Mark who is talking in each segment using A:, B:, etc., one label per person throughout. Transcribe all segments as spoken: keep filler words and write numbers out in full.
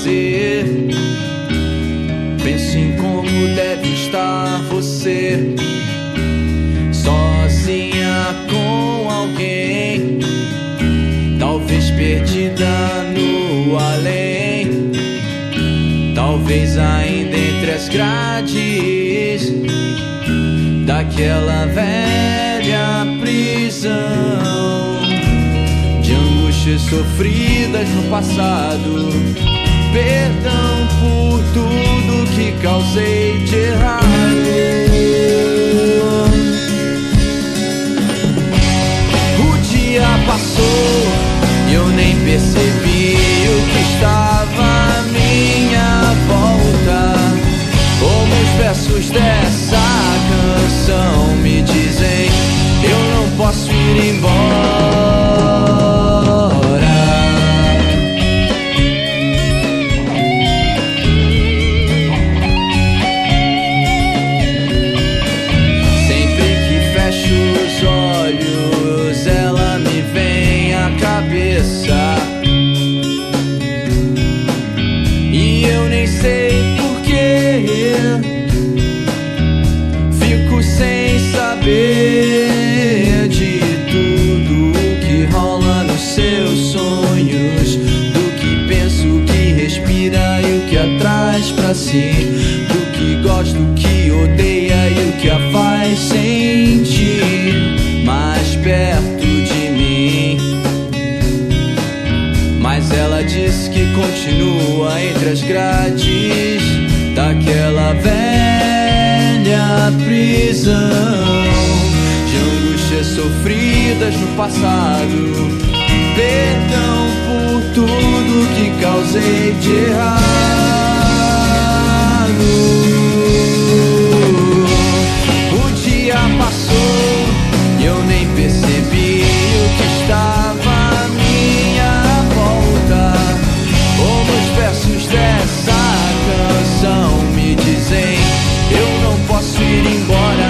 A: você. Penso em como deve estar você, sozinha com alguém, talvez perdida no além, talvez ainda entre as grades daquela velha prisão, de angústias sofridas no passado, perdão por tudo que causei de errado. O dia passou e eu nem percebi o que estava à minha volta, como os versos dessa canção me dizem: eu não posso ir embora. Sempre que fecho os olhos, ela me vem à cabeça, e eu nem sei porquê, fico sem saber de tudo que rola nos seus sonhos, do que penso, que respira e o que atraz pra si, do que gosta, do que odeia e o que a faz sentir mais perto de mim. Mas ela diz que continua entre as grades daquela velha prisão, de angústias sofridas no passado, perdão por tudo que causei de errado. O dia passou e eu nem percebi o que estava à minha volta, como os versos dessa canção me dizem: eu não posso ir embora.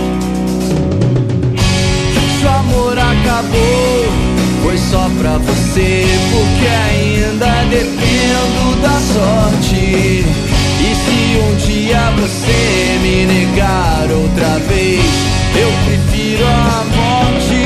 A: Se o amor acabou, foi só pra você, porque ainda dependo da sorte. E se um dia você me negar outra vez, eu prefiro a morte.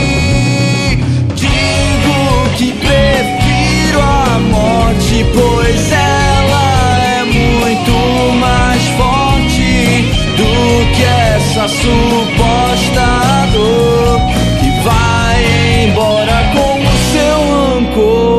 A: Digo que prefiro a morte, pois ela é muito mais forte do que essa suposta dor que vai embora com o seu rancor.